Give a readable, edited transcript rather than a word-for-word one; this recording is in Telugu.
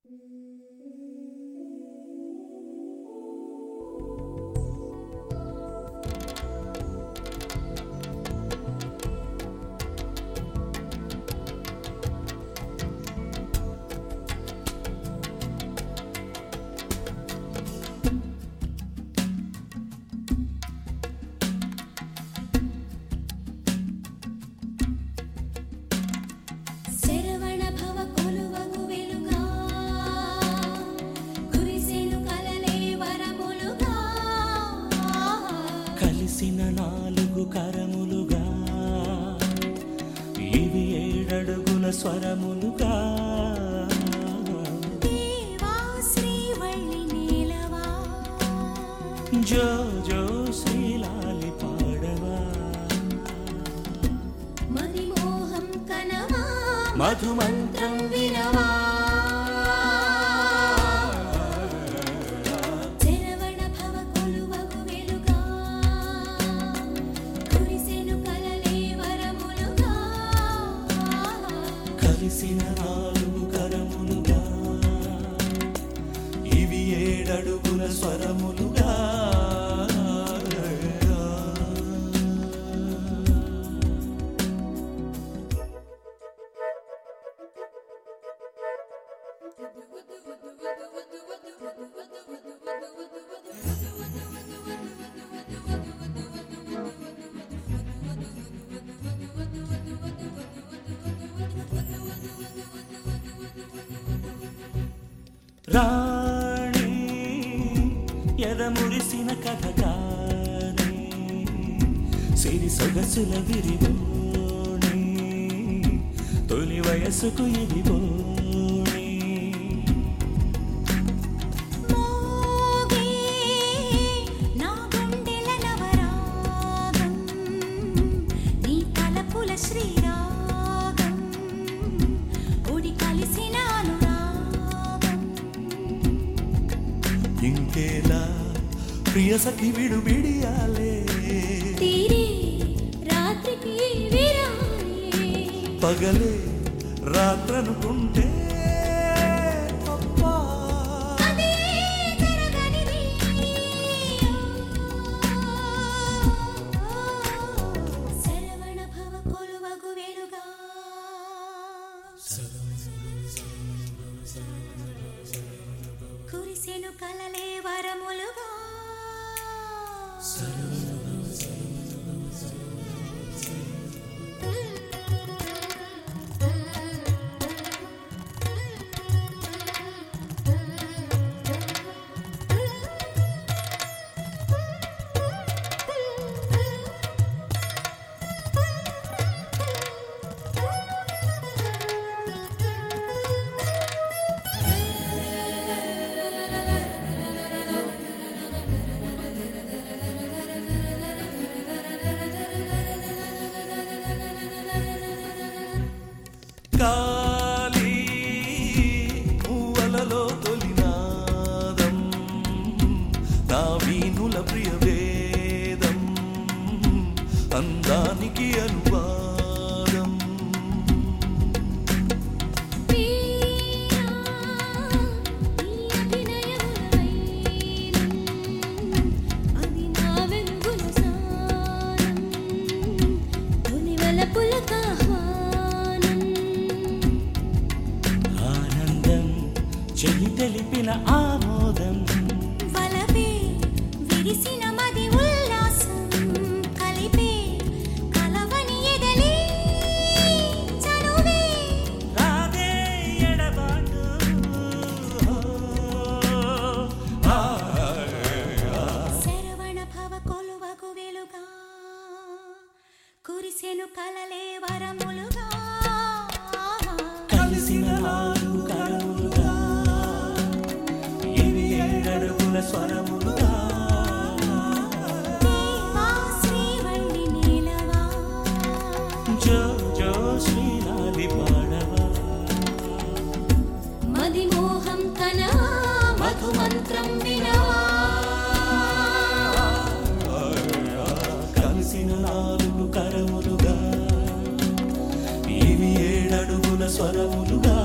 కలిసిన నాలుగు కరములుగా ఇవి ఏడడుగుల స్వరములుగా దేవా శ్రీవల్లి నీలవా జో జో శ్రీలాలి పాడవా మదిమోహం కనవా మధుమంత్రం వినవా కలిసిన నాలుగు కరములుగా ఇవి ఏడడుగుల స్వరములుగా రాణి ఎదమురిసిన కథ కాని సిరి సొగసుల విరిబోణి తొలి వయసుకు ఇది బోణి నా గుండెల నవరాగం నీ తలపుల శ్రీరాగం ఒడి కలిసిన ఇంకేలా ప్రియ సఖి విడు బిడియాలే తీరి రాత్రికి విరాలే పగలే రాత్రనుకుంటే అదే జరగనిది శరవణ భవ కొలువగు వెలుగా కురిసెను కలలే వరములుగా కాలి పూవలలో తొలినాదం నా వీణుల ప్రియ వేదం అందానికి అనువాదం అది నా వెలుగుల సారం తొలివల పులకాహ్వానం ఆనందం చెలి తెలిపిన ఆమోదం వలపే విరిసిన మది ఉల్లాసం కలిపే కలవని ఎదలే చనువే రాదే ఎడబాటు శరవణ భవ కొలువగు వెలుగా కురిసెను కలలే వరములుగా కలిసిన నాలుగు కరములుగా ఇవి ఏడడుగుల స్వరములుగా దేవా శ్రీవల్లి నీలవా జో జో శ్రీలాలి పాడవా మదిమోహం కనవా మధుమంత్రం వినవా కలిసిన నాలుగు కరములుగా ఇవి ఏడడుగుల స్వరములుగా